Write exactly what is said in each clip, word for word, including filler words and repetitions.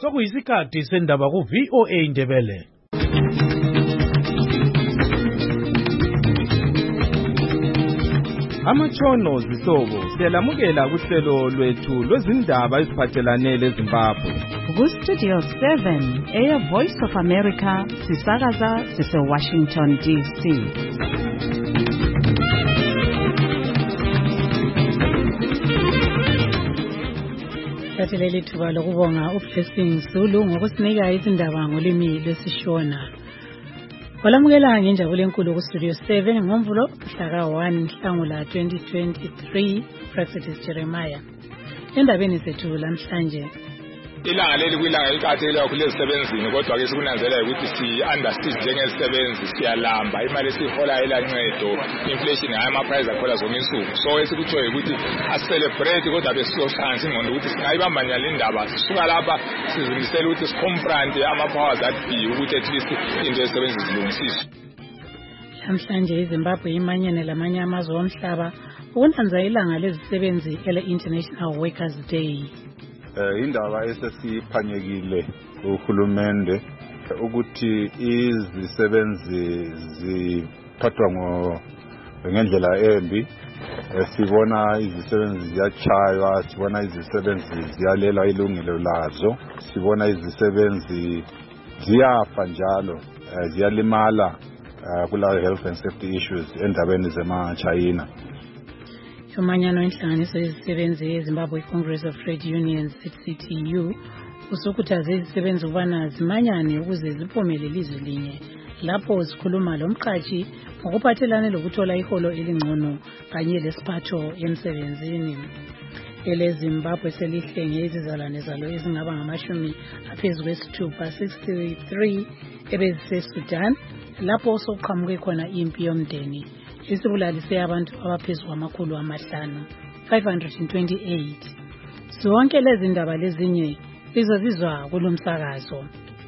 Sokuyisikhathi sendaba ku V O A Ndebele. Amatshono zihlobo siyalamukela kuhlelo lwethu lwezindaba eziphathelane leZimbabwe. Ku Studio seven, Air Voice of America, sisakaza sise Washington D C. Satheleli thuba lokubonga uBlessing Zulu ngokusinika izindaba ngolimi lwesiShona. Walamukela ngenjabulo enkulu ku Studio seven ngomvulo mhla ka one Nhlangula twenty twenty-three, Prophetess Jeremiah. Endabeni zethu lamhlanje ilanga leli kwilanga eliqakathekile kakhulu ezisebenzini, kodwa ke sikunanzelela ukuthi si-understand njengezisebenzi siyalamba, imali esihola elancedo, inflation hayi ama-price akhona zonke insuku. So esikutshoyo ukuthi asicelebrate, kodwa besiyohlanganisa ingqondo ukuthi singayibamba njani indaba. Sisuka lapha sizimisele ukuthi sikomprante ama-powers that be, ukuthi at least into ezisebenzi zilungisiswe. Namhlanje iZimbabwe imanyene lamanye amazwe omhlaba ukunanza ilanga lezisebenzi ele-International Workers Day. Uh, indaba esesiphanyekile uhulumende ukuthi izisebenzi ziphathwa ngendlela embi. Sibona izisebenzi ziyachaywa, sibona izisebenzi ziyalela ilungelo lazo, sibona izisebenzi ziyafa njalo, ziyalimala kula health and safety issues endabeni zema-China. Umanyano inhlanganiso yezisebenzi eZimbabwe Congress of Trade Unions C T U usukhuthaze izisebenzi ukubana zimanyane ukuze ziphumele ilizwe linye lapho zikhuluma lomqashi ngokuphathelane lokuthola iholo elingcono kanye lesiphatho emsebenzini. EleZimbabwe selihlenge izizalwane zalo ezingaba ngamashumi aphezu kwesithupha sixty-three ebeziseSudan lapho sokuqhamuke khona impi yomndeni isibulalise abantu abaphezu kwamakhulu amahlanu five hundred twenty-eight. Zonke lezi ndaba lezinye lizozizwa kulomsakazo.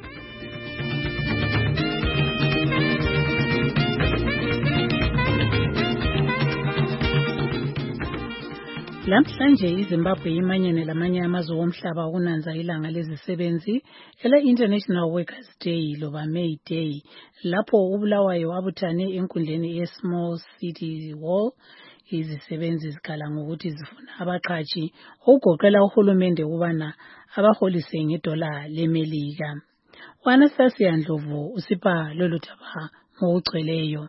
Lamhlanje iZimbabwe imanyene lamanye amazwe omhlaba ukunanza ilanga lezisebenzi ele-International Workers Day loba May Day, lapho uBulawayo abuthane enkundleni ye-Small City Hall. Izisebenzi zikhala ngokuthi zifuna abaqhashi okugoqela uhulumende ukubana abaholise ngedola leMelika. U-Anastasia Ndlovu usipha lolu daba ngokugcweleyo.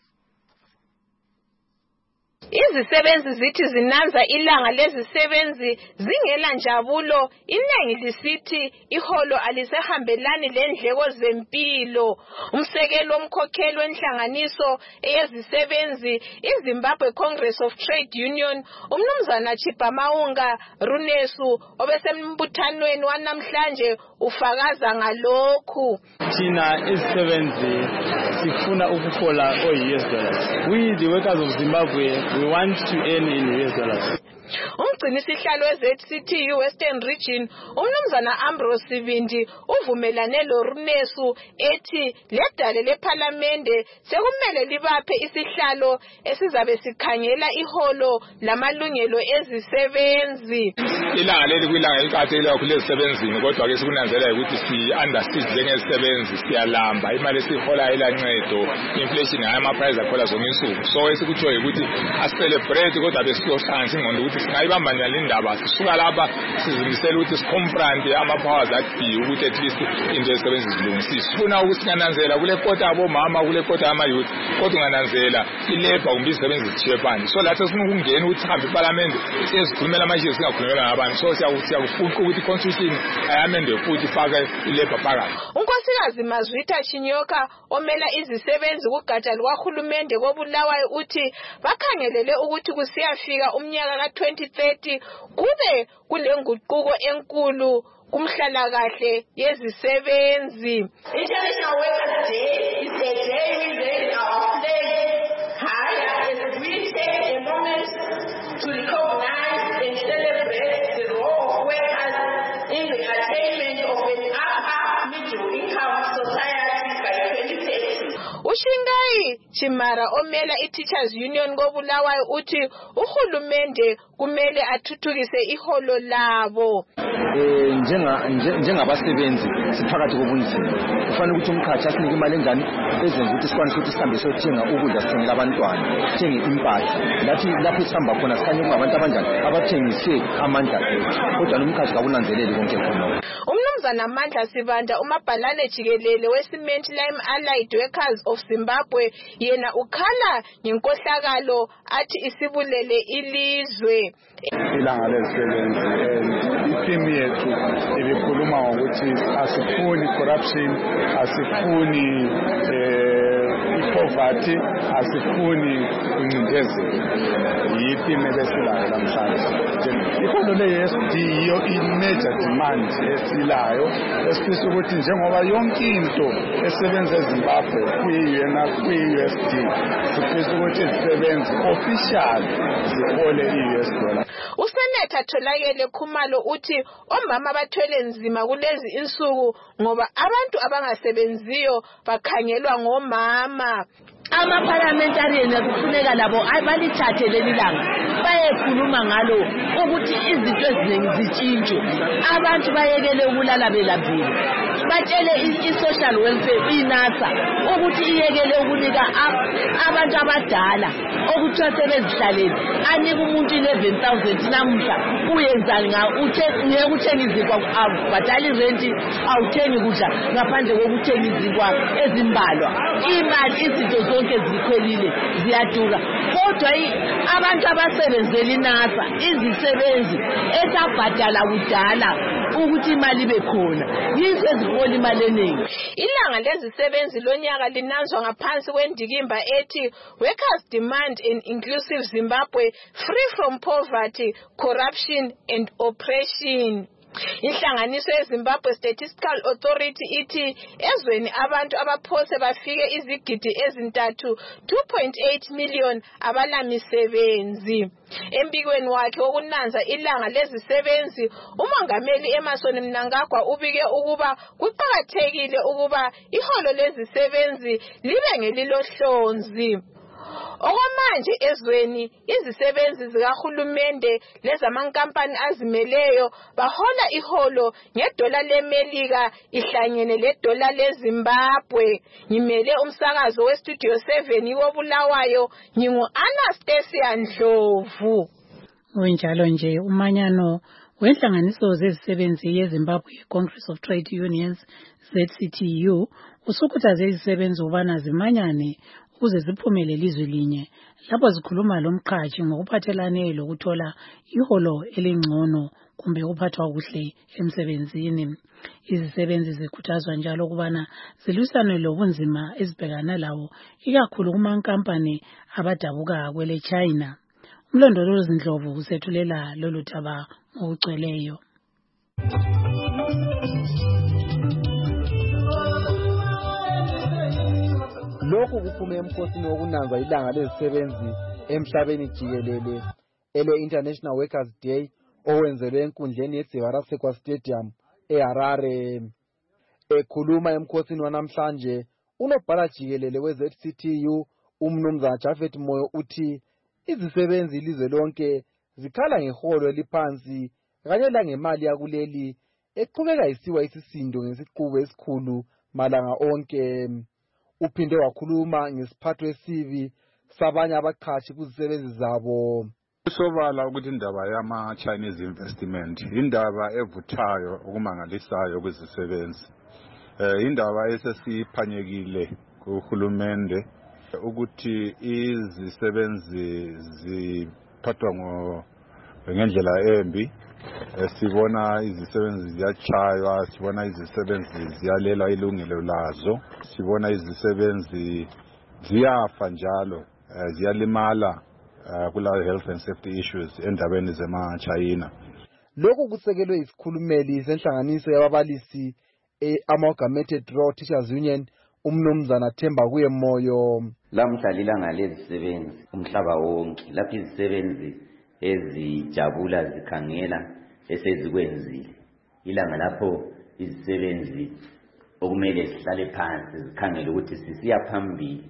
Izisebenzi zithi zinanza ilanga lezisebenzi zingela njabulo, iningi lisithi iholo alisehambelani lendleko zempilo. Umsekelo omkhokheli wenhlanganiso eyezisebenzi iZimbabwe Congress of Trade Union umnumzana Chipamaunga Runesu obesembuthanweni wanamhlanje ufakaza ngalokhu. Thina izisebenzi sifuna ukuhola o-U S dollars. We the workers of Zimbabwe, we want to earn in U S dollars. Umgcini sihlalo we-Z C T U Western Region umnumzana Ambrose Sibindi uvumelane loRunesu ethi ledale lePhalamende sekumele libaphe isihlalo esizabe sikhangela iholo lamalungelo ezisebenzi. Ilanga leli kwilanga eliqakathekile kakhulu ezisebenzini, kodwa ke sikunanzelela ukuthi si-understand njengezisebenzi siyalamba, imali esihola elancedo, inflation hayi ama-price akhona zonke insuku. So esikutshoyo ukuthi asicelebrate, kodwa besiyohlanganisa ingqondo ukuthi singayibamba njani indaba. Sisuka lapha sizimisele ukuthi sikomprante ama-powers that be, ukuthi at least into ezisebenzi zilungisiswe. Sifuna ukuthi singananzela kule kota abomama, kule kota ama-youth, kodwa ungananzela ilebha kumbe izisebenzi zithiye phandle. So lathi sifuna ukungena ukuthi sihambe iPhalamende siyezikhulumela manje singakhulumela ngabantu. So siyakufuqa ukuthi i-constitution ayamende futhi ifake ilebha phakathi. Unkosikazi Mazwita Chinyoka omela izisebenzi kugatsha lukahulumende koBulawayo uthi bakhangelele ukuthi kusiyafika umnyaka ka twenty thirty kube kulenguquko enkulu kumhlalakahle yezisebenzi. International Workers Day is a day we raise our flag high as we take a moment to recognize and celebrate the role of workers in the attainment of an upper middle income society by twenty thirty. Ushingai Chimara omela i-Teachers Union koBulawayo uthi uhulumende kumele athuthukise iholo labo. Eh njenga njengabasebenzi siphakathi kobunzima kufanele ukuthi umkhathi asinike imali engane ezenza ukuthi sikwanise ukuthi sihambe siyothenga ukudla sithengele abantwana sithenge impahla lathi lapho sihamba khona sikhanye kungabantu abanjani abathengise amandla ethu kodwa nomkhathi kabunanzeleli konke khona. Umnumzana Amandla Sibanda umabhalane jikelele weCement Lime Allied Workers of Zimbabwe yena ukhala ngenkohlakalo athi isibulele ilizwe. Ilanga lezisebenzi ithimi yethu ibikhuluma ngokuthi asifuni corruption, asifuni poverty, asifuni ingcindezelo. Yithimi lesilayo namhlanje. Iholo le-S D yiyo i-major demand esilayo esifisa ukuthi njengoba yonke into esebenza eZimbabwe kuyiyena kwi-U S D sifisa ukuthi izisebenzi official zihole i-U S dollar. Usenatha Tholakele Khumalo uthi omama bathwele nzima kulezi insuku ngoba abantu abangasebenziyo bakhangelwa ngomama. Ama-parliamentarians kufuneka labo abalithathe leli langa bayekhuluma ngalo ukuthi izinto eziningi zitshintshwe, abantu bayekele ukulala belambile, batshele i-social welfare inasa ukuthi iyekele ukunika abantu abadala okuthiwa sebezihlalele anika umuntu eleven thousand namuhla uyenzani ngeke uthenga izikwa abhadala irenti awuthengi kudla ngaphandle kokuthenga izikwa ezimbalwa, imali izinto zonke zikhwelile ziyadura. Kodwa abantu abasebenzela inasa izisebenzi esabhadala kudala ukuthi imali bekhona yizo ezihola imali eningi. Ilanga lezisebenzi lonyaka linanzwa ngaphansi kwendikimba ethi Workers Demand an Inclusive Zimbabwe Free from Poverty, Corruption and Oppression. Inhlanganiso yeZimbabwe Statistical Authority ithi ezweni abantu abaphose bafike izigidi ezintathu two point eight million abalamisebenzi. Embikweni wakhe wokunanza ilanga lezisebenzi umongameli Emmerson Mnangagwa ubike ukuba kuqakathekile ukuba iholo lezisebenzi libe ngelilohlonzi. Okwamanje ezweni izisebenzi zikahulumende lezamankampani azimeleyo bahola iholo ngedola leMelika ihlangene ledola leZimbabwe. Ngimele umsakazo weStudio seven koBulawayo ngingu Anastasia Ndlovu. Wenjalo nje umanyano wenhlanganiso zezisebenzi yeZimbabwe Congress of Trade Unions Z C T U usukhuthaze izisebenzi ubana zimanyane ukuze ziphumele ilizwe linye lapho zikhuluma lomqhashi ngokuphathelane lokuthola iholo elingcono kumbe ukuphathwa kuhle emsebenzini. Izisebenzi zikhuthazwa njalo ukubana zilwisane lobunzima ezibhekana lawo ikakhulu kumankampani abadabuka kwele China. Umlondolozi Ndlovu usethulela lolu thaba ngokugcweleyo. Lokhu kuphume emkhosini wokunanzwa ilanga lezisebenzi emhlabeni jikelele ele International Workers Day owenzelwe enkundleni yeDzivarasekwa Stadium eHarare. Ekhuluma emkhosini wanamhlanje unobhala jikelele we-Z C T U umnumzana Japhet Moyo uthi izisebenzi ilizwe lonke zikhala ngeholo eliphansi kanye langemali yakuleli eqhubeka isiwa isisindo ngesiqubu esikhulu malanga onke. Uphinde wakhuluma ngesiphatho esibi sabanye abaqhashi kuzisebenzi zabo. Sobala ukuthi indaba yama Chinese investment indaba evuthayo okumangalisayo kwizisebenzi. Eh indaba esesiphanyekile kuhulumende ukuthi izisebenzi ziphathwa ngo ngendlela embi. Sibona izisebenzi ziyachaywa, sibona izisebenzi ziyalela ilungelo lazo, sibona izisebenzi ziyafa njalo, ziyalimala kula health and safety issues endabeni zema China. Lokhu kusekelwe isikhulumeli senhlanganiso yababalisi e-Amalgamated Raw Teachers Union umnumzana Themba kuye Moyo. Lamhlalila ngalezisebenzi umhlaba wonke lapho izisebenzi ezijabula zikhangela esezikwenzile ilanga lapho izisebenzi okumele sihlale phansi zikhangele ukuthi sisiya phambili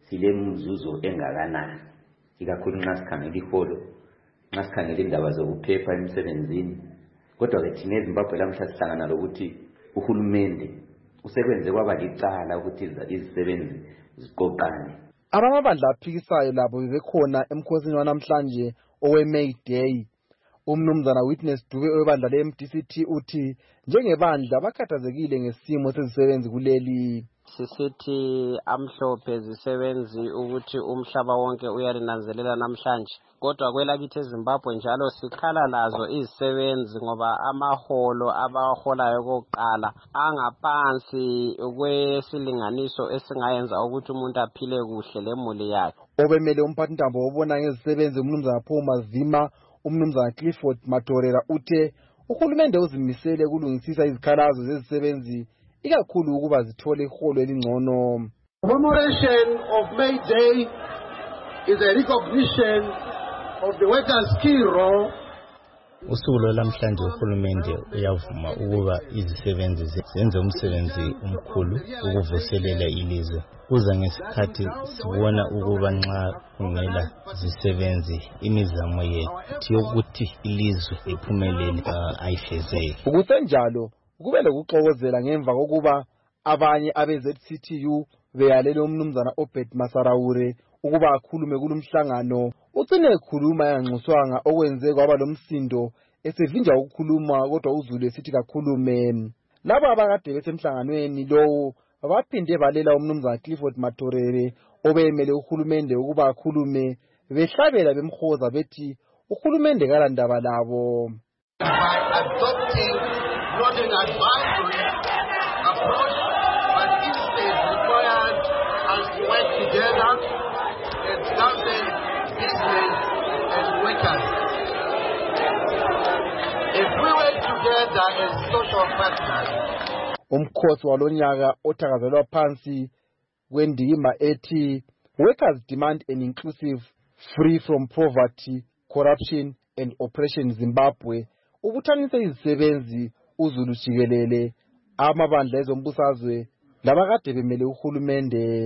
sile mzuzu engakanani ikakhulu nxa sikhangela iholo nxa sikhangela indaba zokuphepha emsebenzini. Kodwa ke thina eZimbabwe lamhla sihlangana lokuthi uhulumende usekwenze kwaba licala ukuthi izisebenzi ziqoqane. Abamabandla aphikisayo labo bebekhona emkhosini wanamhlanje owe-May Day. Umnumzana Witness Dube webandla le-M D C T uthi njengebandla bakhathazekile ngesimo sezisebenzi kuleli. Sisithi amhlophe zisebenzi ukuthi umhlaba wonke uyalinanzelela namhlanje. Kodwa kwelakithi eZimbabwe njalo sikhala lazo izisebenzi ngoba amaholo abaholayo kokuqala angaphansi kwesilinganiso esingayenza ukuthi umuntu aphile kuhle lemuli yakhe. Obemele umphathintambo obona ngezisebenzi umnumzana Paul Mazima, umnumzana Clifford Matorera uthe uhulumende uzimisele kulungisisa izikhalazo zezisebenzi ikakhulu ukuba zithole iholo elingcono. Commemoration of May Day is a recognition of the workers' key role. Usuku lwamhlanje uhulumende uyavuma ukuba izisebenzi zenze umsebenzi omkhulu ukuvuselela ilizwe. Kuza ngesikhathi sibona ukuba nxa kungela zisebenzi imizamo yethu yokuthi ilizwe iphumelele ayifezeki. Ukusenjalo kube lokuxokozela ngemva kokuba abanye abe-Z C T U beyalele umnumzana Obed Masaraure ukuba akhulume kulumhlangano. Ucine ekhuluma yanxuswanga okwenze kwaba lomsindo esevinja ukukhuluma kodwa uZulu esithi kakhulume. Labo abakade besemhlanganweni lowo baphinde balela umnumzana Clifford Matorere obemele uhulumende ukuba akhulume behlabela bemhoza bethi uhulumende kalandaba labo. Not an advisory approach, but instead required us to work together as government, business, and workers. If we work together as social partners. Umkhosi walonyaka othakazelwa phansi kwendima ethi workers demand an inclusive, free from poverty, corruption and oppression Zimbabwe. Ubuthanise izisebenzi uZulu jikelele amabandla ezombusazwe labakade bemele uhulumende.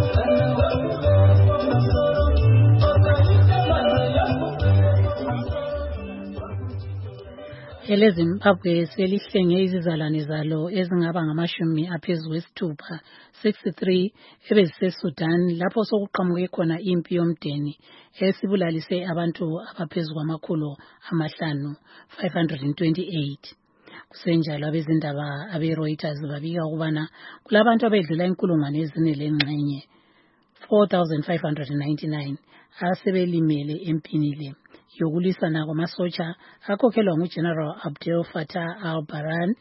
EleZimbabwe selihlenge izizalwane zalo ezingaba ngamashumi aphezu kwesithupha sixty-three ebeziseSudan lapho sokuqhamuke khona impi yomdeni esibulalise abantu abaphezu kwamakhulu amahlanu five hundred twenty-eight. Kusenjalo abezindaba abe-Reuters babika ukubana kulabantu abedlula inkulungwane ezine lengxenye four thousand five hundred ninety-nine asebelimele empini le yokulwisana kwamasotsha akhokhelwa nguGeneral Abdel Fattah al-Burhan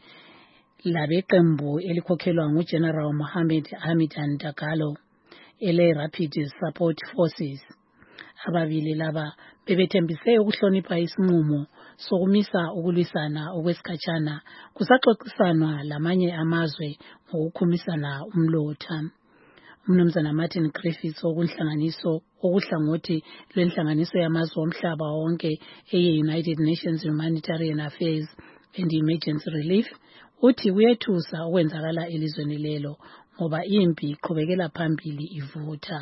labeqembu elikhokhelwa nguGeneral Mohammed Hamdan Dagalo ele Rapid Support Forces. Ababili laba bebethembise ukuhlonipha isinqumo sokumisa ukulwisana okwesikhatshana kusaxoxisanwa lamanye amazwe ngokukhumisana umlotha. Umnumzana Martin Griffiths okunhlanganiso okuhlangothi lwenhlanganiso yamazwe omhlaba wonke eye-United Nations Humanitarian Affairs and Emergency Relief uthi kuyethusa okwenzakala elizweni lelo ngoba impi iqhubekela phambili ivutha.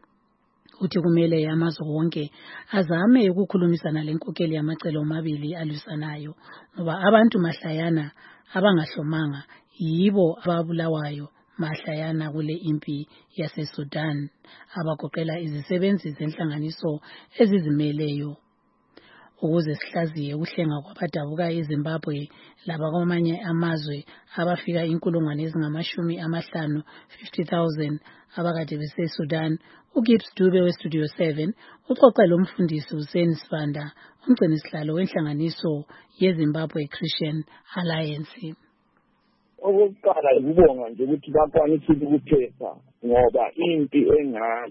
Uthi kumele amazwe wonke azame ukukhulumisana lenkokeli yamacele omabili alwisanayo ngoba abantu mahlayana abangahlomanga yibo ababulawayo mahlayana kule impi yaseSudan abagoqela izisebenzi zenhlanganiso ezizimeleyo. Ukuze sihlaziye ukuhlenga kwabadabuka eZimbabwe labakwamanye amazwe abafika inkulungwane ezingamashumi amahlanu fifty thousand abakade beseSudan, uGibbs Dube weStudio seven uxoxe lo mfundisi uSen Sibanda umgcinisihlalo wenhlanganiso yeZimbabwe Christian Alliance. Okokuqala ukubonga nje ukuthi bakwanisile ukuphepha ngoba impi engale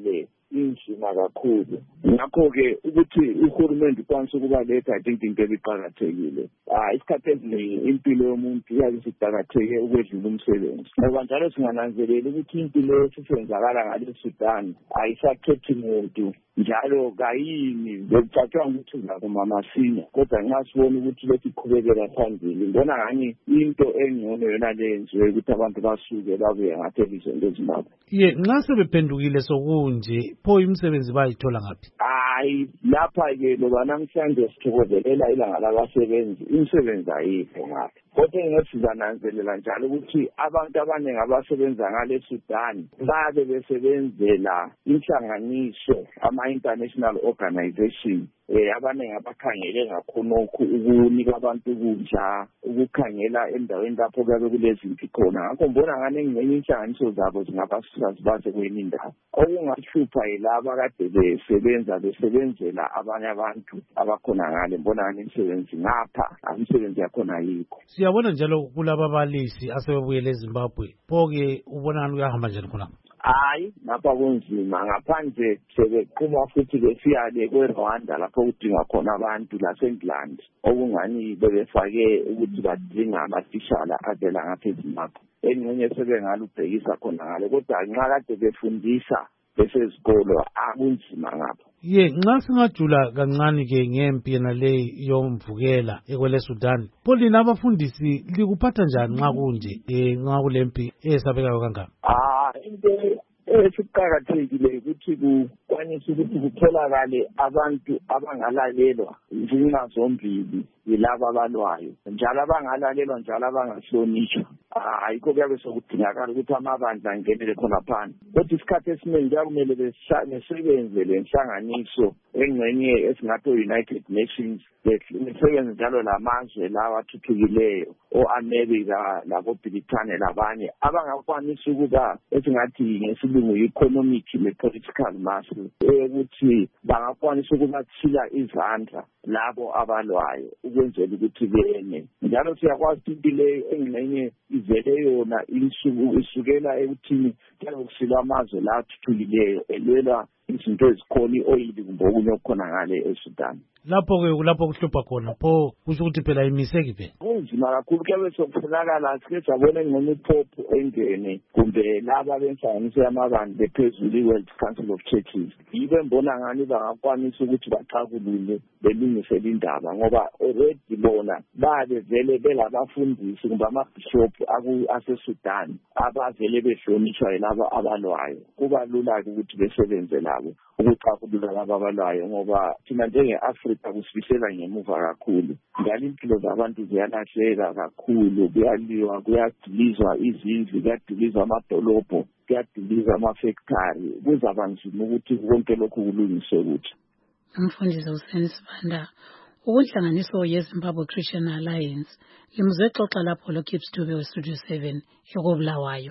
inzima kakhulu. Ngakho-ke ukuthi uhulumende ukwanisa ukubaletha I think into ebiqakathekile. Ah isikhathi esiningi impilo yomuntu iyabe isiqakatheke ukwedlula umsebenzi. Ngoba njalo singananzelela ukuthi impilo esisenzakala ngale Sudan ayisakhethi umuntu njalo kayini bekuthathwa ukuthi ngakuma masinya kodwa nxa sibona ukuthi lethi iqhubekela phambili ngibona ngani into engcono yona lenziwe ukuthi abantu basuke babuye ngathi elizweni leZimbabwe. Ye nxa sebephendukile sokunje pho imisebenzi bayithola ngaphi? Hayi lapha ke loba namhlanje sithokozelela ilanga labasebenzi imisebenzi ayikho ngapha. Kodwa ngesizananzelela njalo ukuthi abantu abaningi abasebenza ngale Sudan babe besebenzela inhlanganiso ama international organization eh abaningi abakhangele ngakhonokho ukunika abantu ukudla ukukhangela endaweni lapho kabe kulezimpi khona. Ngakho mbona ngane ngenye inhlanganiso zabo zingabasuka zibaze kwenye indawo okungahlupha yilaba kade besebenza besebenzela abanye abantu abakhona ngale mbona ngane imisebenzi ngapha imisebenzi yakhona ayikho. Siyabona njalo kulaba balisi asebebuyele eZimbabwe pho-ke ubona ngani kuyahamba njani khona? Hayi lapha kunzima ngaphandle sebeqhuma futhi besiyale kweRwanda lapho kudinga khona abantu laseNgland okungani bebefake ukuthi badinga amathishala avela ngapha eZimbabwe engxenye sebengalo ubhekisa khona ngale kodwa nxa kade befundisa besezikolo akunzima ngapha. Ye nxa singajula kancane ke ngempi yena le yomvukela ekwele Sudan polina abafundisi likuphatha njani nxa kunje eh nxa kulempi esabekayo kangaka? Ah into esiqhakathekile ukuthi kukwanisa ukuthi kutholakale abantu abangalalelwa izinga zombili yilaba abalwayo njalo abangalalelwa njalo abangahlonishwa. Ayikho kuyabe sokudingakala ukuthi amabandla angenele khona phansi kodwa isikhathi esiningi kumele besebenze lenhlanganiso engcenye esingathi United Nations besebenze njalo lamazwe lawa athuthukileyo o-America labo-Britain labanye abangakwanisa ukuba esingathi ngesilungu economic ne-political muscle ukuthi bangakwanisa ukubathila izandla labo abalwayo ukwenzela ukuthi bene njalo siyakwazi impilo engcenye ivele yona insuku isukela ekuthini njalo kusila amazwe la athuthukileyo elwela izinto ezikhona oil kumbe okunye okukhona ngale eSudan. Lapho ke kulapho kuhlupha khona pho kusho ukuthi phela imiseki phela kunzima kakhulu kuyabe sokufunakala sike sabona ngcono iphopho engene kumbe laba benhlanganiso yamabandla bephezulu iWorld Council of Churches yibe mbona ngani bangakwanisa ukuthi baxakulule belungise indaba ngoba already bona babe vele belabafundisi kumbe amabishop aseSudan abavele behlonishwa yilaba abalwayo kuba lula ukuthi besebenze labo ukuxakulula laba abalwayo ngoba thina njenge-Afrika kusifisela ngemuva kakhulu njalo impilo zabantu ziyalahleka kakhulu kuyaliwa kuyadilizwa izindlu kuyadilizwa amadolobho kuyadilizwa amafactory kuzaba nzima ukuthi konke lokhu kulungiswe kuthi. Umfundisi uSen Sibanda ukunhlanganiso yeZimbabwe Christian Alliance limuzwe xoxa lapho loKips Dube weStudio seven yokobulawayo.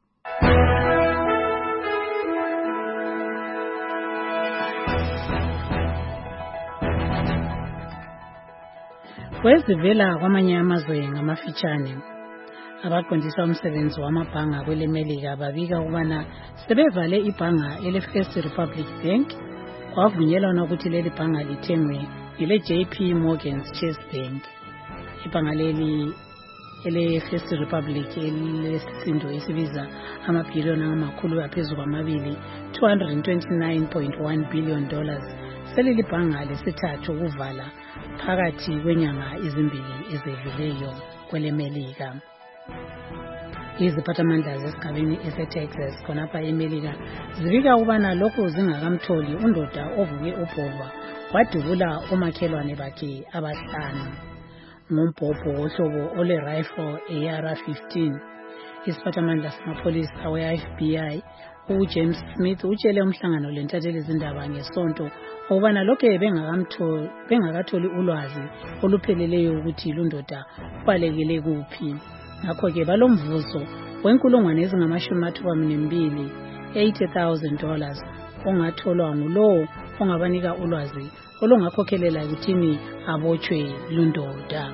Kwezivela kwamanye amazwe ngamafitshane abaqondisa umsebenzi wamabhanga kwele Melika babika ukubana sebevale ibhanga ele First Republic Bank kwavunyelwana ukuthi leli bhanga lithengwe yile J P Morgan Chase Bank. Ibhanga leli ele First Republic elesindo esibiza amabhiliyoni amakhulu aphezulu kwamabili two hundred twenty-nine point one billion dollars seleli bhanga lesithathu ukuvala phakathi kwenyanga izimbili ezedluleyo kwele Melika. Iziphathamandla zesigabeni ese-Texas khonapha eMelika zibika ukubana lokhu zingakamtholi undoda ovuke ubhobha wadubula omakhelwane bakhe abahlanu ngombhobho wohlobo ole-rifle e R fifteen. Isiphathamandla samapholisa we-F B I uJames Smith utshele umhlangano lentatheli izindaba ngesonto ukubana lokho bengakamtholi bengakatholi ulwazi olupheleleyo ukuthi lundoda ubalekele kuphi. Ngakho-ke balomvuzo wenkulungwane ezingamashumi mathuba amane eighty thousand dollars ongatholwa ngulowo ongabanika ulwazi olungakhokhelela ekuthini abotshwe lundoda.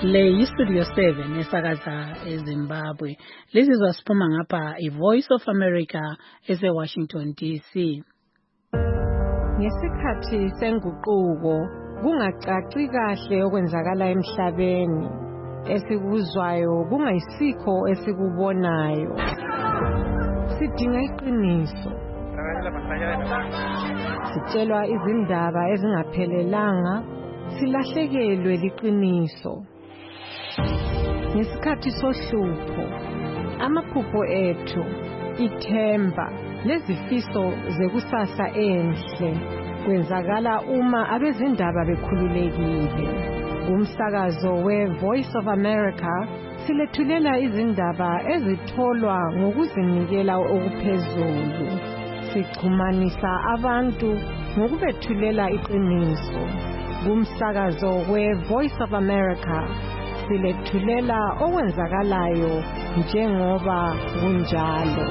Le yi-Studio seven esakaza eZimbabwe. Lizizwa siphuma ngapha i-Voice of America ese-Washington D C. Ngesikhathi senguquko kungacaci kahle okwenzakala emhlabeni, esikuzwayo kungayisikho esikubonayo. Sidinga iqiniso. Sitshelwa izindaba ezingaphelelanga, silahlekelwe liqiniso. Ngesikhathi sohlupho, amaphupho ethu, ithemba, lezifiso zekusasa enhle kwenzakala uma abezindaba bekhululekile. Umsakazo we-Voice of America silethulela izindaba ezitholwa ngokuzinikela okuphezulu. Sixhumanisa abantu ngokubethulela iqiniso. Umsakazo we-Voice of America silethulela okwenzakalayo njengoba kunjalo.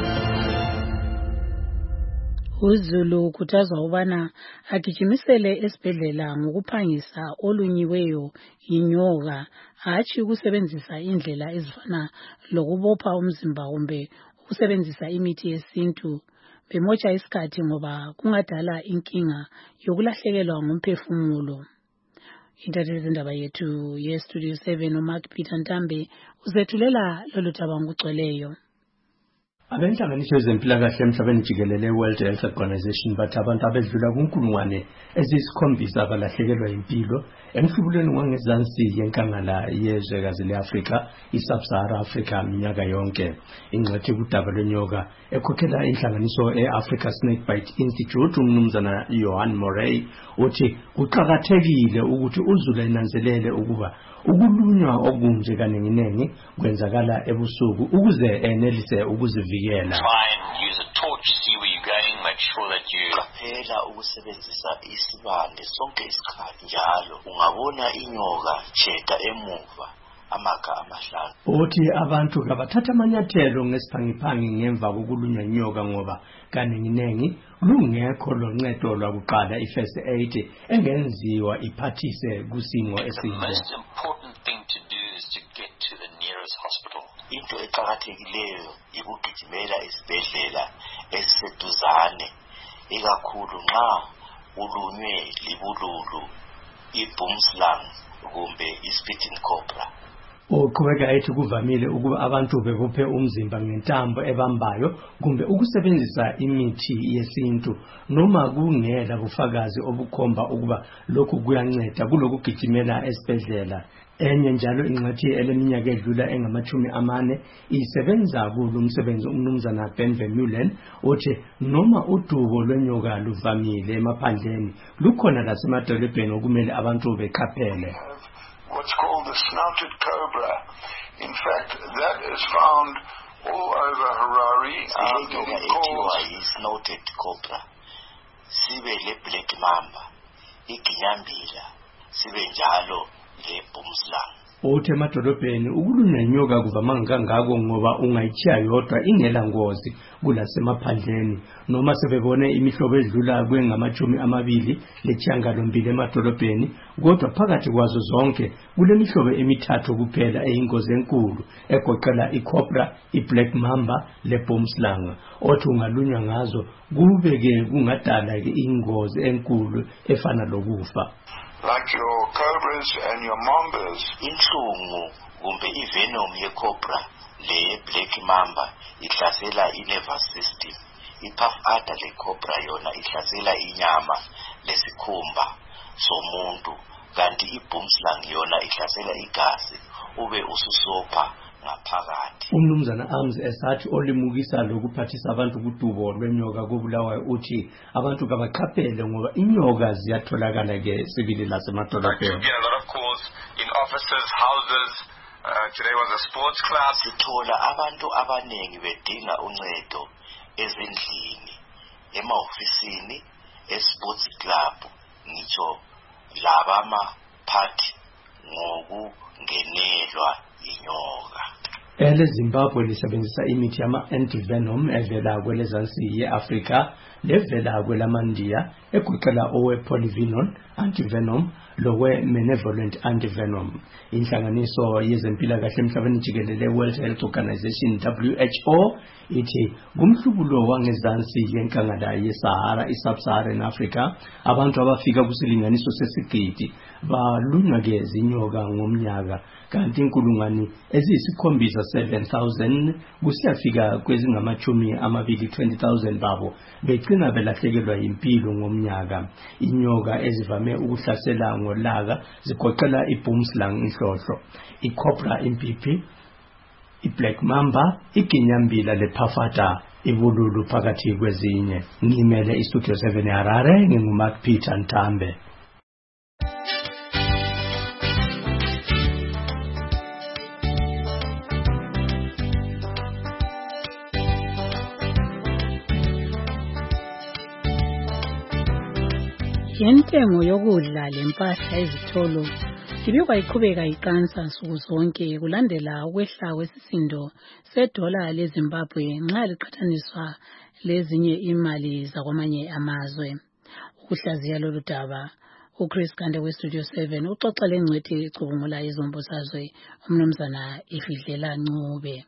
uZulu ukhuthazwa ubana agijimisele esibhedlela ngokuphangisa olunyiweyo inyoka, hatshi ukusebenzisa indlela ezifana lokubopha umzimba kumbe ukusebenzisa imithi yesintu bemotsha isikhathi ngoba kungadala inkinga yokulahlekelwa ngumphefumulo. Intatheli indaba yethu ye-Studio seven uMark Peter Ntambe uzethulela lolu daba ngokugcweleyo. Abenhlanganiso yezempilakahle emhlabeni jikelele World Health Organization bathi abantu abedlula kunkulungwane eziyisikhombisa abalahlekelwa impilo emhlubulweni wangezansi yenkangala yezwekazi le-Afrika, i-Sub-Sahara Africa minyaka yonke. Ingxethi kudaba lwenyoka ekhokhela inhlanganiso e-Africa Snakebite Institute umnumzana Johan Morey uthi kuqakathekile ukuthi uZulu enanzelele ukuba ukulunywa okunje kanenginengi kwenzakala ebusuku ukuze enelise ukuzivikela. Qaphela ukusebenzisa isibande sonke isikhathi njalo ungabona inyoka jeda emuva amaka amahlanu. Uthi abantu kabathatha amanyathelo ngesiphangiphangi ngemva kokulunywa inyoka ngoba kanenginengi lungekho loncedo lwakuqala i-first aid engenziwa iphathise kusimo esinye. Into eqakathekileyo yikugijimela esibhedlela esiseduzane, ikakhulu nxa ulunywe libululu, i-boomslang kumbe i-spitting cobra. Uqhubeka ethi kuvamile ukuba abantu bebophe umzimba ngentambo ebambayo kumbe ukusebenzisa imithi yesintu noma kungela bufakazi obukhomba ukuba lokhu kuyanceda kulokugijimela esibhedlela. Enye njalo ingxathi eleminyaka edlula engamachumi amane isebenza kulo umsebenzi umnumzana Ben Vermeulen uthi noma udubo lwenyoka luvamile emaphandleni lukhona lasemadolobheni okumele abantu beqaphele. What's called the snouted cobra. In fact, that is found all over Harare. Inyoka ethiwa yi-snouted cobra, sibe le black mamba, iginyambila, sibe njalo le boomslang. Uthi emadolobheni ukulunywa inyoka kuvama kangako ngoba ungayichiya yodwa ingela ngozi kulasemaphandleni noma sebebone imihlobo edlula kwengamachumi amabili lechiyangalombili emadolobheni, kodwa phakathi kwazo zonke kulemihlobo emithathu kuphela eyingozi enkulu egoqela i-cobra, i-black mamba le-boomslang. Othi ungalunywa ngazo kubeke kungadala ingozi enkulu efana lokufa. Like your cobras and your mambas. Inhlungu kumbe ivenom ye-cobra le black mamba ihlasela i-nervous system. I-puff adder le-cobra yona ihlasela inyama lesikhumba somuntu, kanti i-boomslang yona ihlasela igazi ube ususopha ngaphakathi. Umnumzana Arms esathi olimukisa lokuphathisa abantu kudubo lwenyoka kobulawayo uthi abantu kabaqaphele ngoba inyoka ziyatholakala ke sibili lasemadolobheni. A lot of calls in offices, houses. Uh, today was a sports class. Sithola abantu abanengi bedinga uncedo ezindlini, emaofisini, esports club, ngitsho labama party ngokungenelwa inyoka. Ele Zimbabwe lisebenzisa imithi yama antivenom evela kwelezansi ye-Afrika levela kwelamandiya egoqela owe polyvinon, antivenom, lowe-Benevolent Antivenom. Inhlanganiso yezempilakahle emhlabeni jikelele World Health Organization W H O ithi kumhlubulo wangezansi yenkangala yeSahara i-Sub-Saharan Africa abantu abafika kusilinganiso sesigidi balunywa ke zinyoka ngomnyaka kanti inkulungwane eziyisikhombisa seven thousand kusiyafika kwezingamachumi amabili twenty thousand babo begcina belahlekelwa impilo ngomnyaka. Inyoka ezivame ukuhlasela ngolaka zigoqela iboomslang inhlohlo, icobra impipi, iblack mamba, iginyambila lephafata, ibululu phakathi kwezinye. Ngimele istudio seven Harare, nginguMark Peter Ntambe. Yentengo yokudla lempahla ezitolo ibikwa iqhubeka iqansa nsuku zonke kulandela ukwehla kwesisindo sedola leZimbabwe nxa liqhathaniswa lezinye imali zakwamanye amazwe. Ukuhlaziya lolu daba uChris Gande weStudio seven uxoxa lengcwethi ecubungula izombusazwe umnumzana Ifidlela Ncube.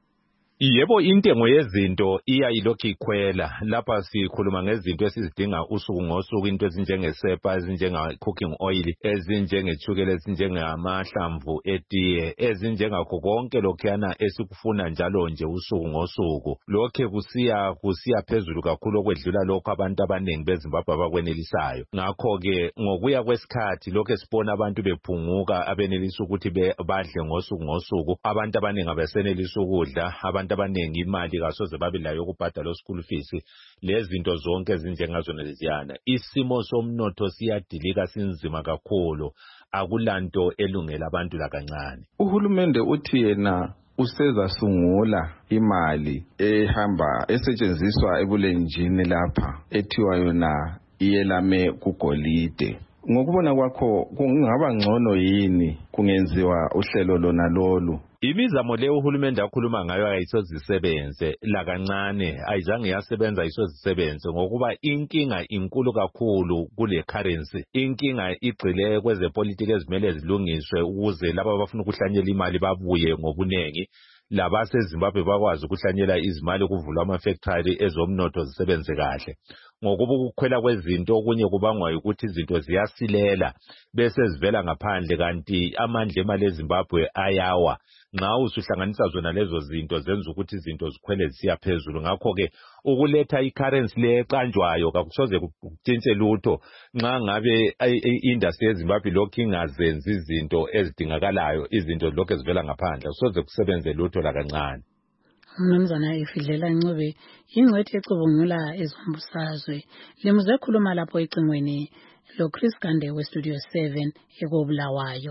Yebo, intengo yezinto iyayilokhu ikhwela. Lapha sikhuluma ngezinto esizidinga usuku ngosuku, into ezinjengesepa, ezinjenga cooking oil, ezinjengethukela, ezinjengamahlamvu etiye, ezinjengakho konke lokhuyana esikufuna njalo nje usuku ngosuku. Lokhe kusiya kusiya phezulu kakhulu okwedlula lokho abantu abanengi beZimbabwe abakwenelisayo. Ngakho ke ngokuya kwesikhathi lokho sibona abantu bephunguka abenelisa ukuthi badle ngosuku ngosuku. Abantu abanengi abesenelisa ukudla, abantu abanengi imali kasoze babilayo ukubhadala school fees, lezinto zonke ezinjengazona leziyana. Isimo somnotho siyadilika sinzima kakhulu, akulanto elungela abantu lakancane. Uhulumende uthi yena usezasungula imali ehamba esetshenziswa ebulenjini lapha ethiwa yona iyelame kugolide. Ngokubona kwakho kungaba ngcono yini kungenziwa uhlelo lona lolu? Imizamo le uhulumende akhuluma ngayo ayisozisebenze lakancane, ayizange yasebenza ayisozisebenze ngokuba inkinga inkulu kakhulu kule currency. Inkinga igcile kwezepolitiki ezimele zilungiswe ukuze laba abafuna ukuhlanyela imali babuye ngobunengi, labaseZimbabwe bakwazi ukuhlanyela izimali kuvulwa ama-factory ezomnotho zisebenze kahle. Ngokuba ukukhwela kwezinto okunye kubangwa ukuthi izinto ziyasilela bese zivela ngaphandle, kanti amandla emali eZimbabwe ayawa. Nxa usuhlanganisa zona lezo zinto zenza ukuthi izinto zikhwele zisiya phezulu. Ngakho ke ukuletha i-currency le eqanjwayo kakusoze kutshintshe lutho nxa ngabe i-industry yeZimbabwe lokhu ingazenzi izinto ezidingakalayo, izinto lokhu ezivela ngaphandle, kusoze kusebenze lutho lakancane. Umnumzana Ifidlela Ncube ingcwethi ecubungula ezombusazwe limuze ekhuluma lapho ecingweni lo Chris Gande weStudio seven ekobulawayo.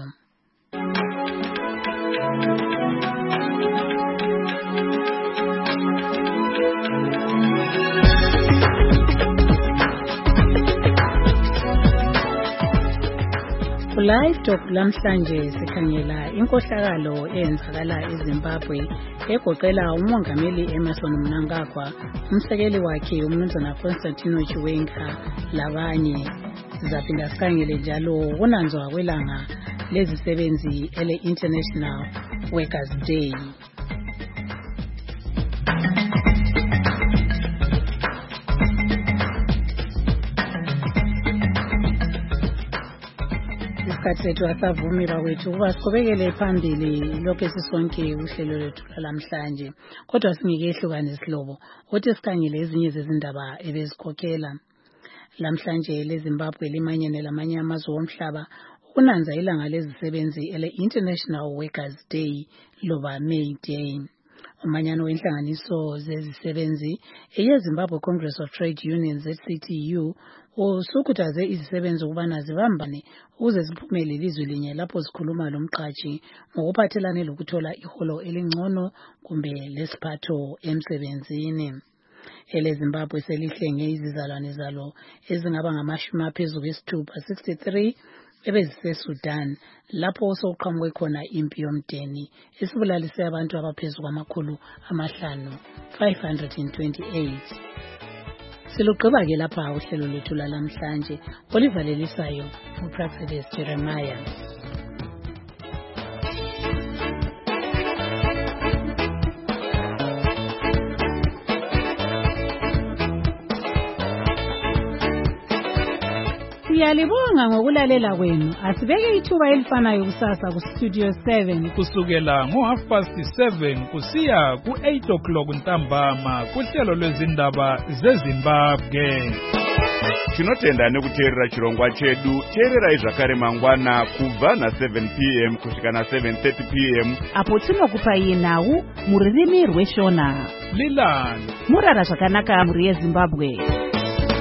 Live Talk lamhlanje sikhangela inkohlakalo eyenzakala eZimbabwe egoqela umongameli Emmerson Mnangagwa, umsekeli wakhe umnumzana Constantino Chiwenga labanye. Sizaphinda sikhangele njalo ukunanzwa kwelanga lezisebenzi ele International Workers Day. Isikhathi sethu asavumi bakwethu ukuba siqhubekele phambili lokho esisonke uhlelo lethu lamhlanje, kodwa singeke ehlukane isihlobo ukuthi sikhangele ezinye zezindaba ebezikhokhela. Lamhlanje leZimbabwe limanyene lamanye amazwe omhlaba ukunanza ilanga lezisebenzi ele International Workers Day loba May Day. Umanyano wenhlanganiso zezisebenzi eyeZimbabwe Congress of Trade Unions Z C T U usukhuthaze izisebenzi ukubana zibambane ukuze ziphumele ilizwe linye lapho zikhuluma lomqhatshi ngokuphathelane lokuthola iholo elingcono kumbe lesiphatho emsebenzini. Ele Zimbabwe selihlenge izizalwane zalo ezingaba ngamashumi aphezulu kwesithupha sixty-three ebeziseSudan lapho sokuqhamuke khona impi yomdeni esibulalise abantu abaphezulu kwamakhulu amahlanu five hundred twenty-eight. Silugqiba ke lapha uhlelo lwethu lalamhlanje olivalelisayo uProfessor Jeremiah. Siyalibonga ngokulalela kwenu. Asibeke ithuba elifanayo kusasa ku Studio seven kusukela ngo half past seven kusiya ku eight o'clock ntambama kuhlelo lwezindaba zeZimbabwe. Tinotenda nekuteerera chirongwa chedu. Teererai zvakare mangwana kubva na seven p m kusvika na seven thirty p m apo tinokupai nhau mururimi rweshona. Lilani murara zvakanaka muri yeZimbabwe.